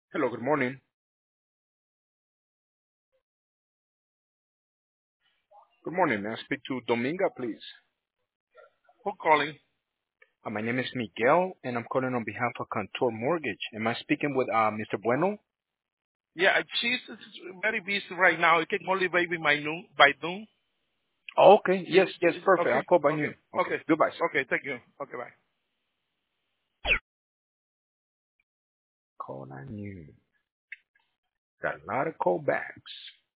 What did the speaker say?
Hello, good morning. Good morning. May I speak to Dominga, please? Who calling? My name is Miguel, and I'm calling on behalf of Contour Mortgage. Am I speaking with Mr. Bueno? Yeah, she's very busy right now. It can only maybe by noon. Oh, okay. Yes, yes, perfect. I'll Okay, call by okay, noon. Okay. okay, Goodbye, sir. okay. Thank you. Okay, bye. Call by noon. Got a lot of callbacks.